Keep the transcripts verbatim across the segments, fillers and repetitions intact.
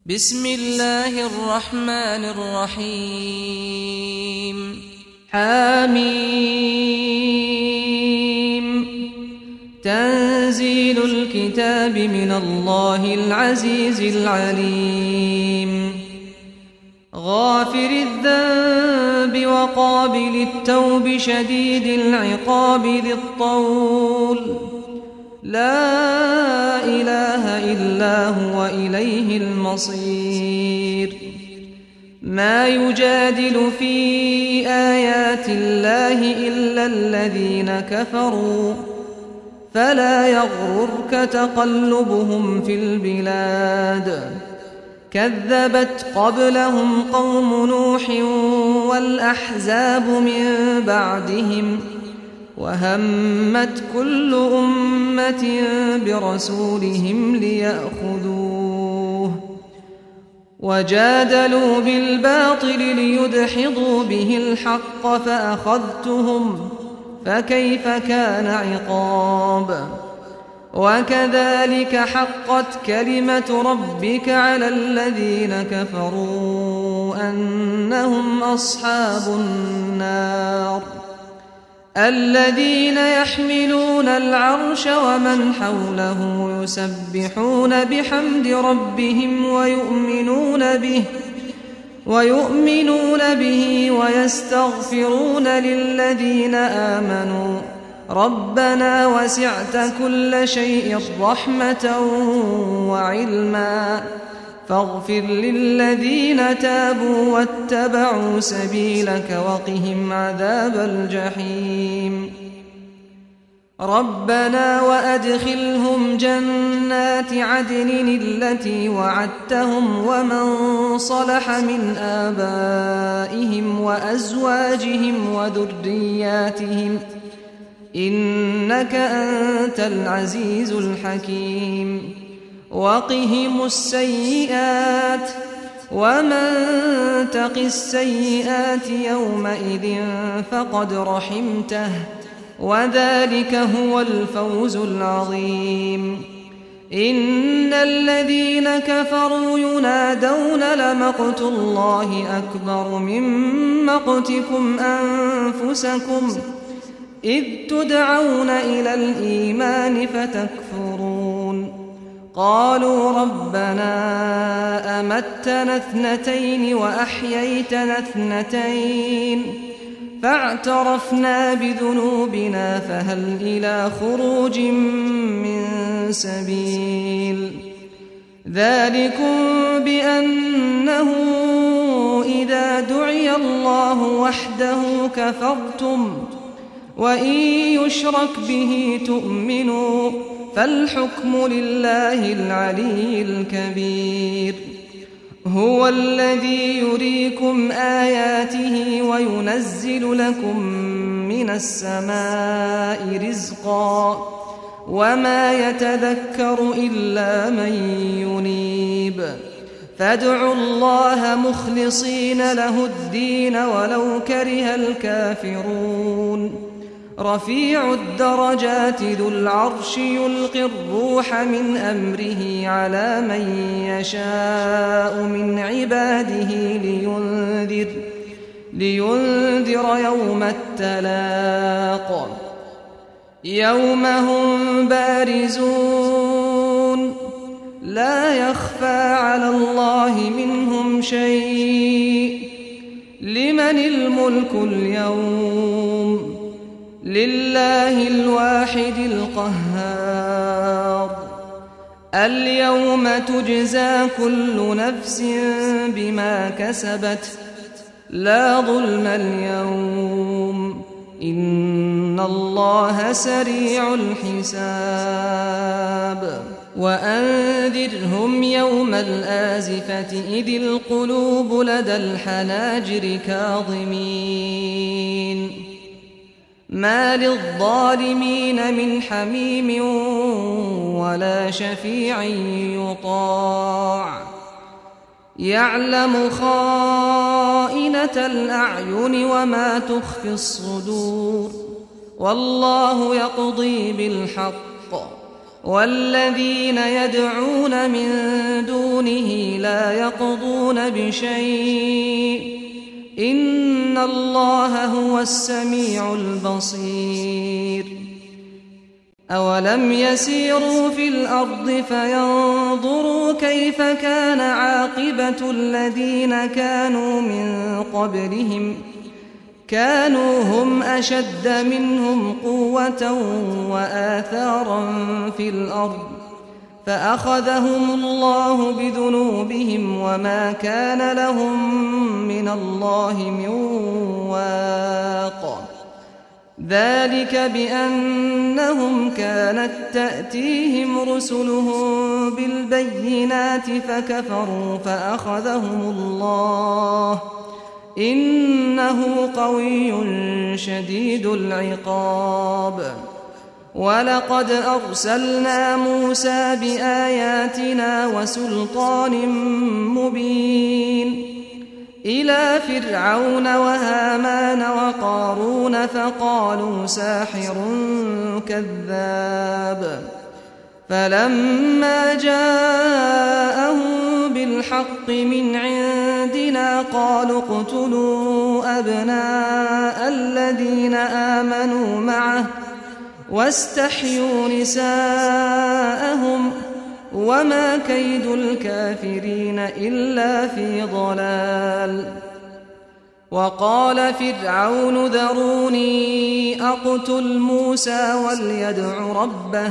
بسم الله الرحمن الرحيم حميم تنزيل الكتاب من الله العزيز العليم غافر الذنب وقابل التوب شديد العقاب ذي الطول لا إله إلا هو إليه المصير ما يجادل في آيات الله إلا الذين كفروا فلا يغررك تقلبهم في البلاد كذبت قبلهم قوم نوح والأحزاب من بعدهم وهمت كل أمة برسولهم ليأخذوه وجادلوا بالباطل ليدحضوا به الحق فأخذتهم فكيف كان عقاب وكذلك حقت كلمة ربك على الذين كفروا أنهم أصحاب النار الذين يحملون العرش ومن حوله يسبحون بحمد ربهم ويؤمنون به ويؤمنون به ويستغفرون للذين آمنوا ربنا وسعت كل شيء رحمة وعلما فاغفر للذين تابوا واتبعوا سبيلك وقهم عذاب الجحيم ربنا وأدخلهم جنات عدن التي وعدتهم ومن صلح من آبائهم وأزواجهم وذرياتهم إنك أنت العزيز الحكيم وقهم السيئات ومن تق السيئات يومئذ فقد رحمته وذلك هو الفوز العظيم إن الذين كفروا ينادون لمقت الله أكبر من مقتكم أنفسكم إذ تدعون إلى الإيمان فتكفرون قالوا ربنا أمتنا اثنتين وأحييتنا اثنتين فاعترفنا بذنوبنا فهل إلى خروج من سبيل ذلكم بأنه إذا دعي الله وحده كفرتم وإن يشرك به تؤمنوا فالحكم لله العلي الكبير هو الذي يريكم آياته وينزل لكم من السماء رزقا وما يتذكر إلا من ينيب فادعوا الله مخلصين له الدين ولو كره الكافرون رفيع الدرجات ذو العرش يلقي الروح من أمره على من يشاء من عباده لينذر, لينذر يوم التلاق يوم هم بارزون لا يخفى على الله منهم شيء لمن الملك اليوم لله الواحد القهار اليوم تجزى كل نفس بما كسبت لا ظلم اليوم إن الله سريع الحساب وأنذرهم يوم الآزفة إذ القلوب لدى الحناجر كاظمين ما للظالمين من حميم ولا شفيع يطاع يعلم خائنة الأعين وما تخفي الصدور والله يقضي بالحق والذين يدعون من دونه لا يقضون بشيء إن الله هو السميع البصير أولم يسيروا في الأرض فينظروا كيف كان عاقبة الذين كانوا من قبلهم كانوا هم أشد منهم قوة وآثارا في الأرض فأخذهم الله بذنوبهم وما كان لهم من الله من واق ذلك بأنهم كانت تأتيهم رسلهم بالبينات فكفروا فأخذهم الله إنه قوي شديد العقاب ولقد أرسلنا موسى بآياتنا وسلطان مبين إلى فرعون وهامان وقارون فقالوا ساحر كذاب فلما جاءهم بالحق من عندنا قالوا اقتلوا أبناء الذين آمنوا معه واستحيوا نساءهم وما كيد الكافرين إلا في ضلال وقال فرعون ذروني أقتل موسى وليدع ربه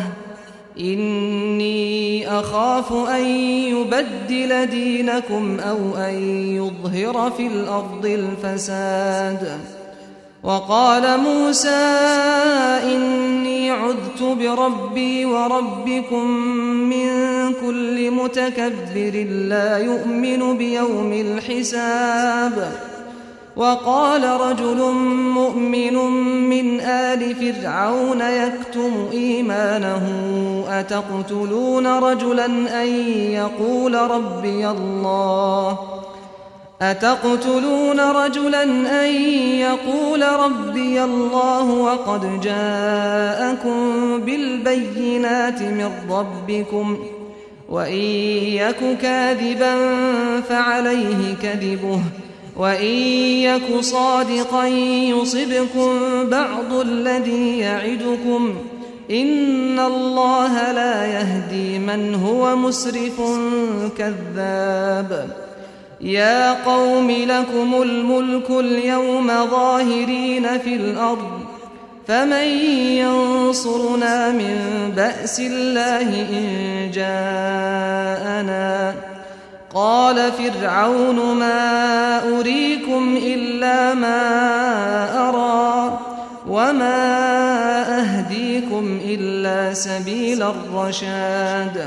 إني أخاف أن يبدل دينكم أو أن يظهر في الأرض الفساد وقال موسى إني عذت بربي وربكم من كل متكبر لا يؤمن بيوم الحساب وقال رجل مؤمن من آل فرعون يكتم إيمانه أتقتلون رجلا أن يقول ربي الله أتقتلون رجلا أن يقول ربي الله وقد جاءكم بالبينات من ربكم وإن يك كاذبا فعليه كذبه وإن يك صادقا يصبكم بعض الذي يعدكم إن الله لا يهدي من هو مسرف كذاب يا قوم لكم الملك اليوم ظاهرين في الأرض فمن ينصرنا من بأس الله إن جاءنا قال فرعون ما أريكم إلا ما أرى وما أهديكم إلا سبيل الرشاد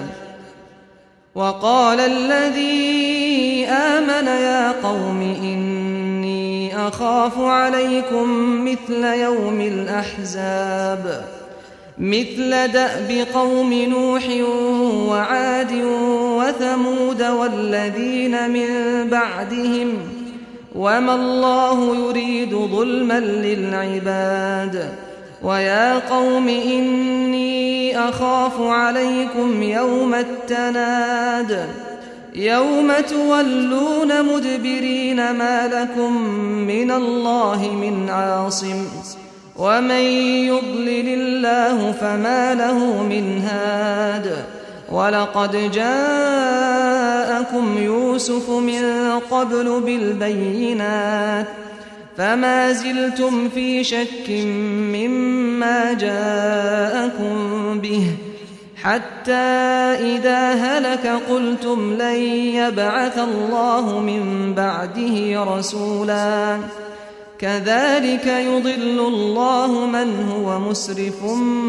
وقال الذي آمن يا قوم إني أخاف عليكم مثل يوم الأحزاب مثل دأب قوم نوح وعاد وثمود والذين من بعدهم وما الله يريد ظلما للعباد ويا قوم إني أخاف عليكم يوم التناد يوم تولون مدبرين ما لكم من الله من عاصم ومن يضلل الله فما له من هاد ولقد جاءكم يوسف من قبل بالبينات فما زلتم في شك مما جاءكم به حتى إذا هلك قلتم لن يبعث الله من بعده رسولا كذلك يضل الله من هو مسرف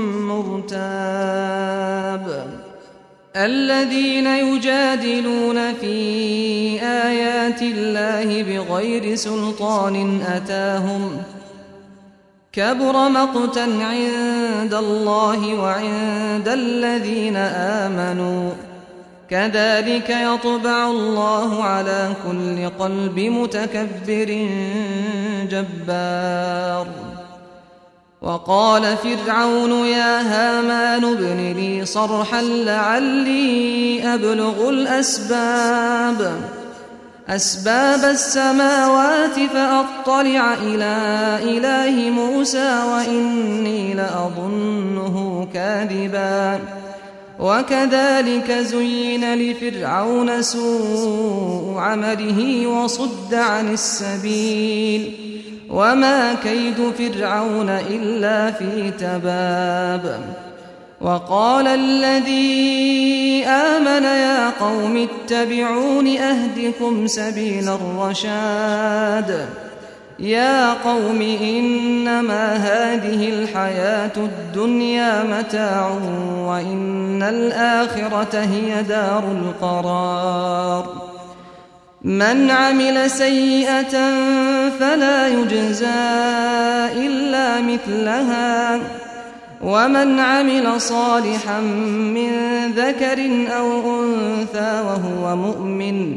مرتاب الذين يجادلون في آيات الله بغير سلطان أتاهم كبر مقتا عند الله وعند الذين آمنوا كذلك يطبع الله على كل قلب متكبر جبار وقال فرعون يا هامان ابن لي صرحا لعلي أبلغ الأسباب أسباب السماوات فأطلع إلى إله موسى وإني لأظنه كاذبا وكذلك زين لفرعون سوء عمله وصد عن السبيل وما كيد فرعون إلا في تباب وقال الذي آمن يا قوم اتبعون أهدكم سبيل الرشاد يا قوم إنما هذه الحياة الدنيا متاع وإن الآخرة هي دار القرار من عمل سيئة فلا يجزى إلا مثلها ومن عمل صالحا من ذكر أو أنثى وهو مؤمن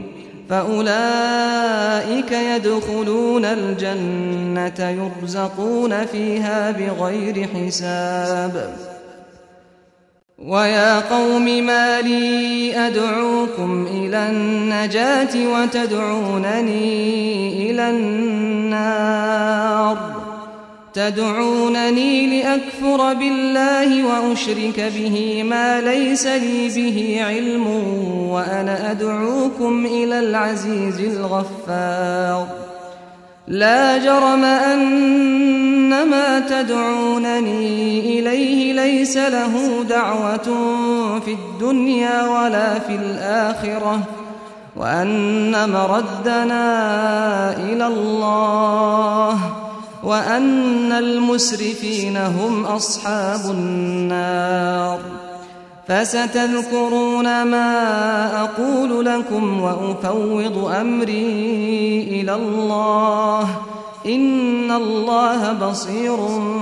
فأولئك يدخلون الجنة يرزقون فيها بغير حساب ويا قوم ما لي أدعوكم إلى النجاة وتدعونني إلى النار تدعونني لأكفر بالله وأشرك به ما ليس لي به علم وأنا أدعوكم إلى العزيز الغفار لا جرم أن ما تدعونني إليه ليس له دعوة في الدنيا ولا في الآخرة وأن مردنا إلى الله وأن المسرفين هم أصحاب النار فستذكرون ما أقول لكم وأفوض أمري إلى الله إن الله بصير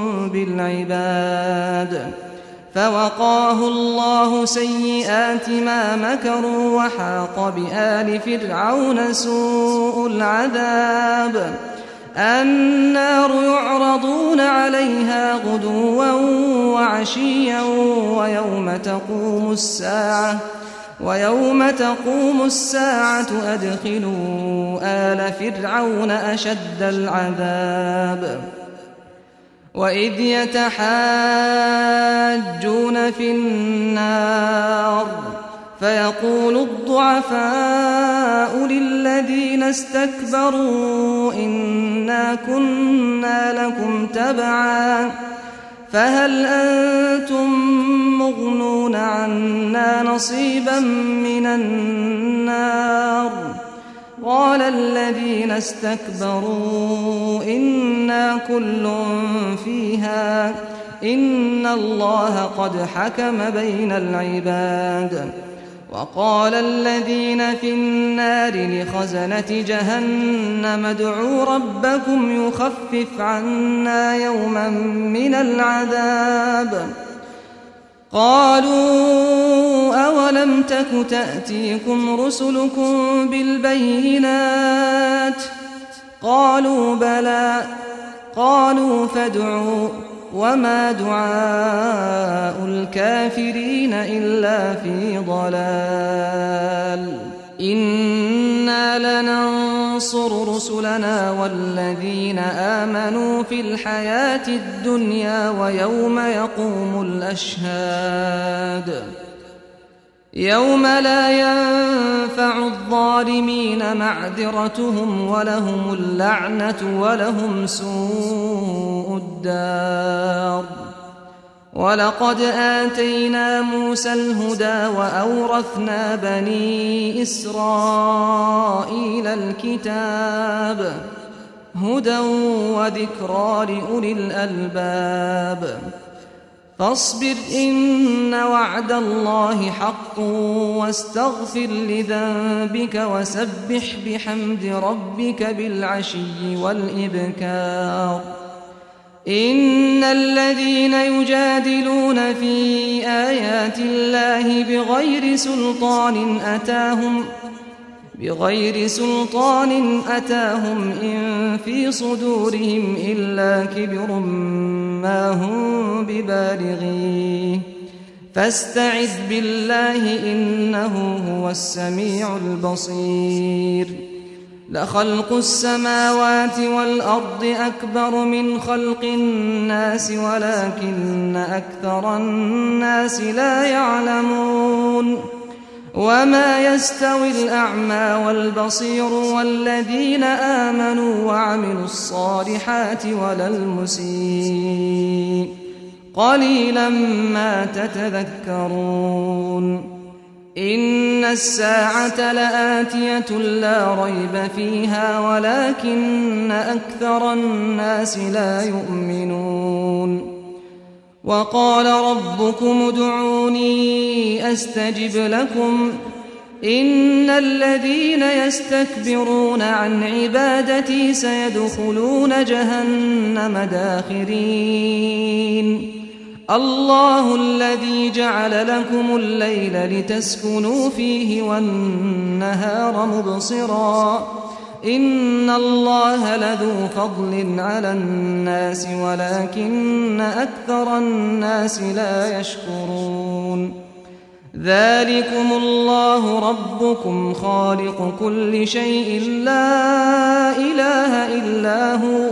بالعباد فوقاه الله سيئات ما مكروا وحاق بآل فرعون سوء العذاب النار يعرضون عليها غدوا وعشيا ويوم تقوم الساعة ويوم تقوم الساعة أدخلوا آل فرعون أشد العذاب وإذ يتحاجون في النار فيقول الضعفاء للذين استكبروا إنا كنا لكم تبعا فهل أنتم مغنون عنا نصيبا من النار قال الذين استكبروا إنا كل فيها إن الله قد حكم بين العباد وقال الذين في النار لخزنة جهنم ادعوا ربكم يخفف عنا يوما من العذاب قالوا أولم تك تأتيكم رسلكم بالبينات قالوا بلى قالوا فادعوا وما دعاء الكافرين إلا في ضلال إنا لننصر رسلنا والذين آمنوا في الحياة الدنيا ويوم يقوم الأشهاد يوم لا ينفع الظالمين معذرتهم ولهم اللعنة ولهم سوء الدار ولقد آتينا موسى الهدى وأورثنا بني إسرائيل الكتاب هدى وذكرى لأولي الألباب فاصبر إن وعد الله حق واستغفر لذنبك وسبح بحمد ربك بالعشي والإبكار إن الذين يجادلون في آيات الله بغير سلطان أتاهم بغير سلطان أتاهم إن في صدورهم إلا كبر ما هم ببالغيه فاستعذ بالله إنه هو السميع البصير لخلق السماوات والأرض أكبر من خلق الناس ولكن أكثر الناس لا يعلمون وما يستوي الأعمى والبصير والذين آمنوا وعملوا الصالحات ولا المسيء قليلا ما تتذكرون إن الساعة لآتية لا ريب فيها ولكن أكثر الناس لا يؤمنون وقال ربكم ادعوني أستجب لكم إن الذين يستكبرون عن عبادتي سيدخلون جهنم داخرين الله الذي جعل لكم الليل لتسكنوا فيه والنهار مبصرا إن الله لذو فضل على الناس ولكن أكثر الناس لا يشكرون ذلكم الله ربكم خالق كل شيء لا إله إلا هو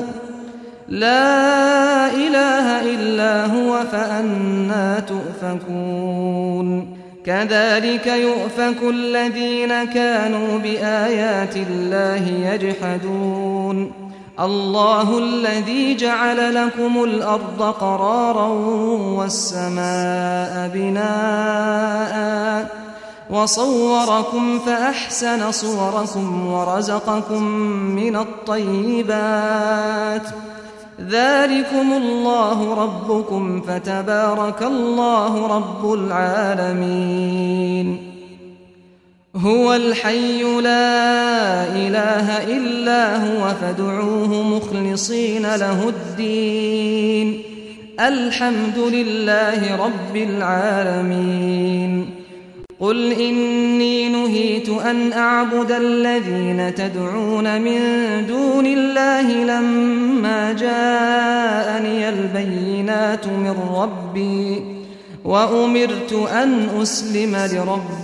لا إله إلا هو فأنى تؤفكون كذلك يؤفك الذين كانوا بآيات الله يجحدون الله الذي جعل لكم الأرض قرارا والسماء بناء وصوركم فأحسن صوركم ورزقكم من الطيبات ذلكم الله ربكم فتبارك الله رب العالمين هو الحي لا إله إلا هو فادعوه مخلصين له الدين الحمد لله رب العالمين قل إني نهيت أن أعبد الذين تدعون من دون الله لما جاءني البينات من ربي وأمرت أن أسلم لرب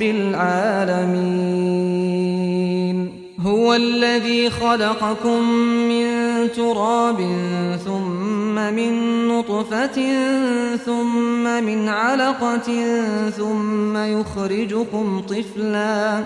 العالمين هو الذي خلقكم من تراب ثم من نطفة ثم من علقة ثم يخرجكم طفلا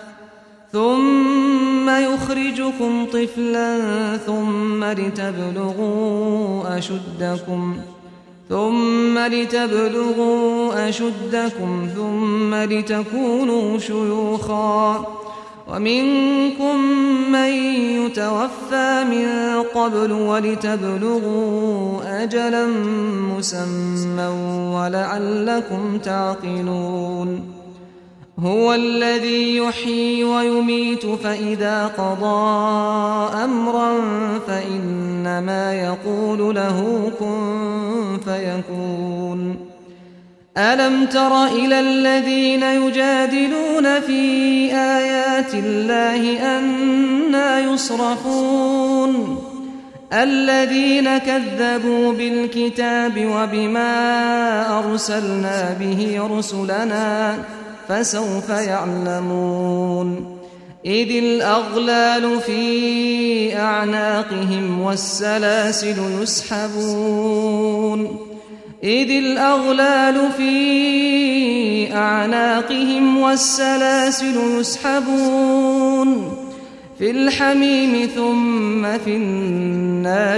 ثم يخرجكم طفلا ثم لتبلغوا أشدكم ثم لتبلغوا أشدكم ثم لتكونوا شيوخا ومنكم من يتوفى من قبل ولتبلغوا أجلا مسمى ولعلكم تعقلون هو الذي يحيي ويميت فإذا قضى أمرا فإنما يقول له كن فيكون ألم تر إلى الذين يجادلون في آيات الله أنى يصرفون الذين كذبوا بالكتاب وبما أرسلنا به رسلنا فسوف يعلمون إذ الأغلال في أعناقهم والسلاسل يسحبون إذ الأغلال في أعناقهم والسلاسل يسحبون في الحميم ثم في النار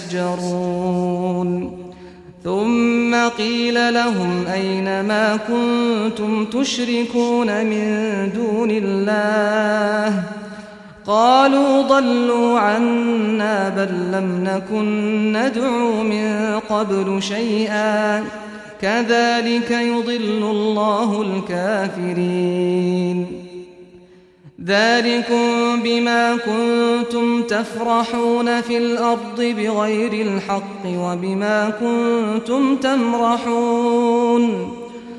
يسجرون ثم قيل لهم أين ما كنتم تشركون من دون الله قالوا ضلوا عنا بل لم نكن ندعو من قبل شيئا كذلك يضل الله الكافرين ذلكم بما كنتم تفرحون في الأرض بغير الحق وبما كنتم تمرحون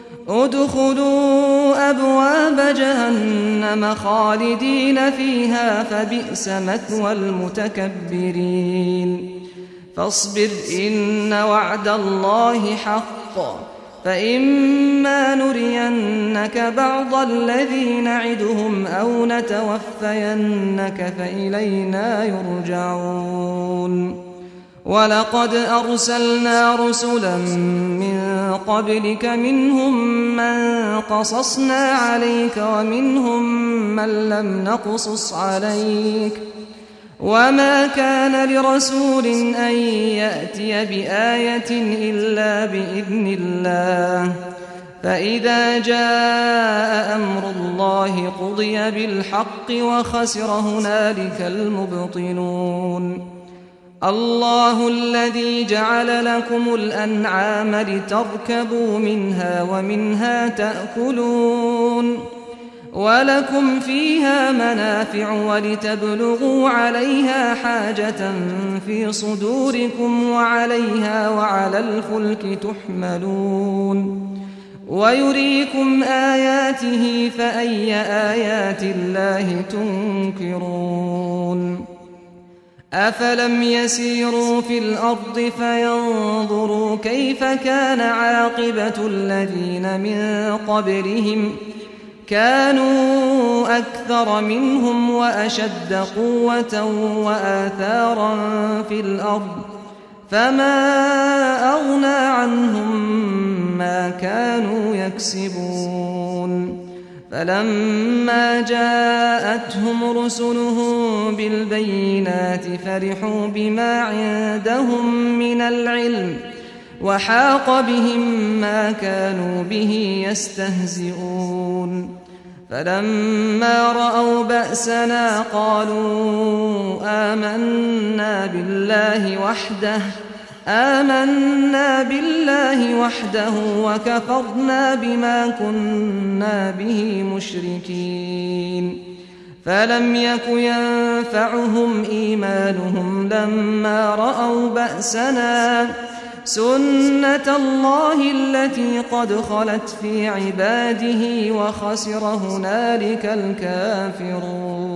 ادخلوا أبواب جهنم خالدين فيها فبئس مثوى المتكبرين فاصبر إن وعد الله حق فإما نرينك بعض الذي نعدهم أو نتوفينك فإلينا يرجعون ولقد أرسلنا رسلا من قبلك منهم من قصصنا عليك ومنهم من لم نقصص عليك وما كان لرسول أن يأتي بآية إلا بإذن الله فإذا جاء أمر الله قضي بالحق وخسر هنالك المبطلون الله الذي جعل لكم الأنعام لتركبوا منها ومنها تأكلون ولكم فيها منافع ولتبلغوا عليها حاجة في صدوركم وعليها وعلى الفلك تحملون ويريكم آياته فأي آيات الله تنكرون أفلم يسيروا في الأرض فينظروا كيف كان عاقبة الذين من قبلهم كانوا أكثر منهم وأشد قوة وآثارا في الأرض فما أغنى عنهم ما كانوا يكسبون فلما جاءتهم رسلهم بالبينات فرحوا بما عندهم من العلم وحاق بهم ما كانوا به يستهزئون فلما رأوا بأسنا قالوا آمنا بالله وحده آمنا بالله وحده وكفرنا بما كنا به مشركين فلم يك ينفعهم إيمانهم لما رأوا بأسنا سنة الله التي قد خلت في عباده وخسر هنالك الكافرون